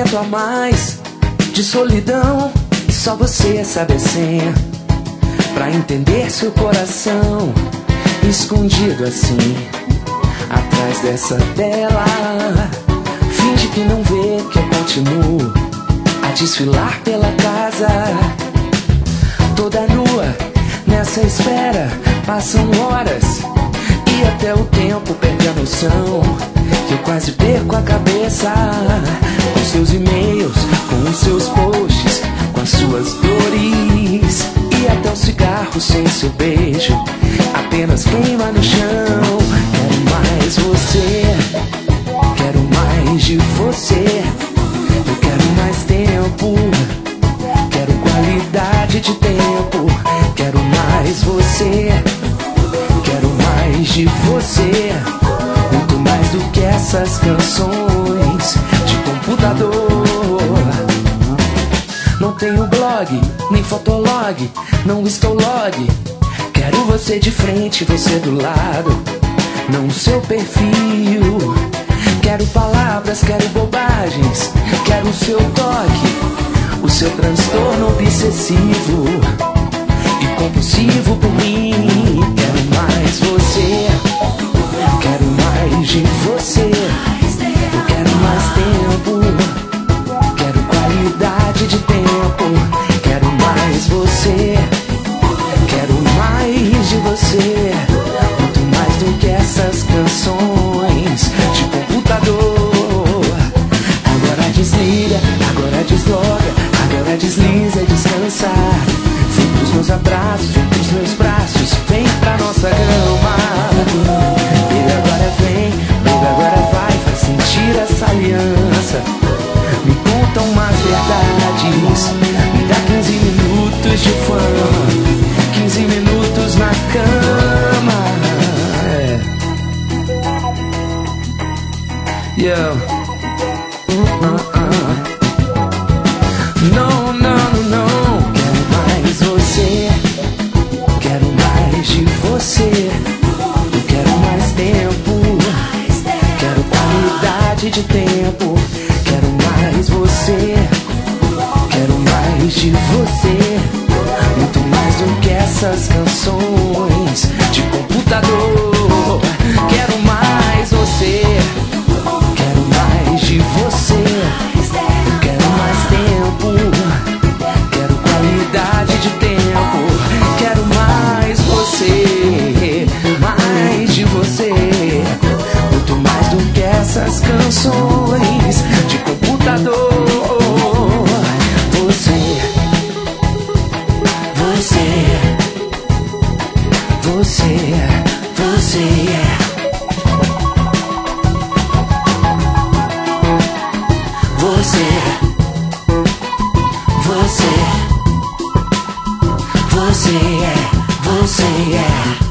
quanto a mais de solidão, e só você sabe a senha pra entender seu coração escondido assim atrás dessa tela. Finge que não vê que eu continuo a desfilar pela casa, toda nua nessa espera. Passam horas e até o tempo perde a noção, que eu quase perco a cabeça com seus e-mails, com os seus posts, com as suas dores, e até o cigarro sem seu beijo apenas queima no chão. Quero mais você, quero mais de você. Eu quero mais tempo, quero qualidade de tempo. Quero mais você, quero mais de você. Muito mais do que essas canções de computador. Não tenho blog, nem fotolog, não estou log. Quero você de frente, você do lado, não o seu perfil. Quero palavras, quero bobagens, quero o seu toque, o seu transtorno obsessivo e compulsivo por mim. Quero mais você, quero mais de você. Eu quero mais tempo, quero qualidade de tempo. Quero mais você, quero mais de você. Muito mais do que essas canções de computador. Agora desliga, agora desloga, agora desliza e descansa. Vem pros meus abraços, vem pros meus braços, vem pra nossa cama. Baby, agora vem, baby, agora vai, faz sentir essa aliança. Me conta umas verdades, me dá 15 minutos de fama, 15 minutos na cama. Yo. Não, não, não. Quero mais você, quero mais de você. Eu quero mais tempo, quero qualidade de tempo. Quero mais você, quero mais de você. Muito mais do que essas canções de computador. Quero mais você, quero mais de você. Eu quero mais tempo, quero qualidade de tempo. Quero mais você, mais de você. Muito mais do que essas canções de computador. Você, você, você, você é. Você, você, você é, você é.